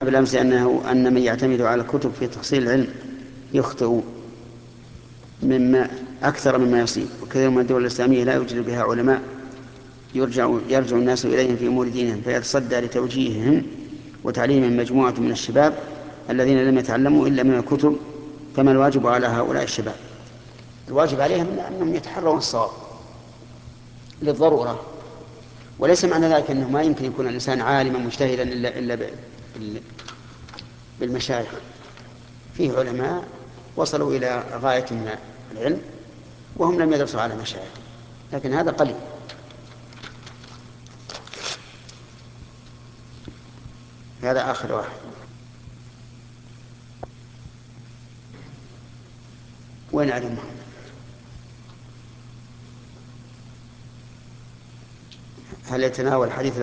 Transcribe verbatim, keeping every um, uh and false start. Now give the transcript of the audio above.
بالأمس أنه أن من يعتمد على الكتب في تحصيل العلم يخطئ مما أكثر مما يصيب، وكثير من الدول الإسلامية لا يوجد بها علماء يرجع يرجع الناس إليهم في أمور دينهم، فيتصدى لتوجيههم وتعليمهم مجموعة من الشباب الذين لم يتعلموا إلا من الكتب. فما الواجب على هؤلاء الشباب؟ الواجب عليهم أنهم يتحرون الصواب للضرورة، وليس معنى ذلك أنه ما يمكن يكون الإنسان عالما مجتهدا إلا إلا بالمشايخ. فيه علماء وصلوا إلى غاية من العلم وهم لم يدرسوا على مشايخ، لكن هذا قليل. هذا آخر واحد. وين علمه؟ هل يتناول حديث